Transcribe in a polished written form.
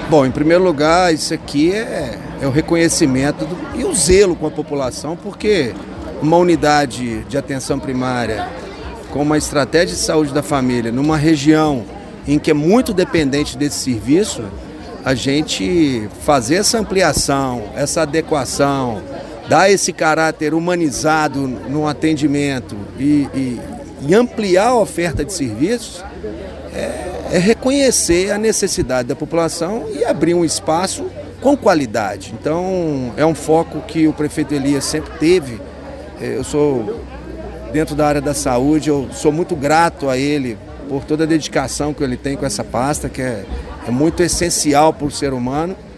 Bom, em primeiro lugar, isso aqui é o reconhecimento e o zelo com a população, porque uma unidade de atenção primária com uma estratégia de saúde da família numa região em que é muito dependente desse serviço, a gente fazer essa ampliação, essa adequação, dar esse caráter humanizado no atendimento e ampliar a oferta de serviços é reconhecer a necessidade da população e abrir um espaço com qualidade. Então, é um foco que o prefeito Elias sempre teve. Eu sou, dentro da área da saúde, eu sou muito grato a ele por toda a dedicação que ele tem com essa pasta, que é muito essencial para o ser humano.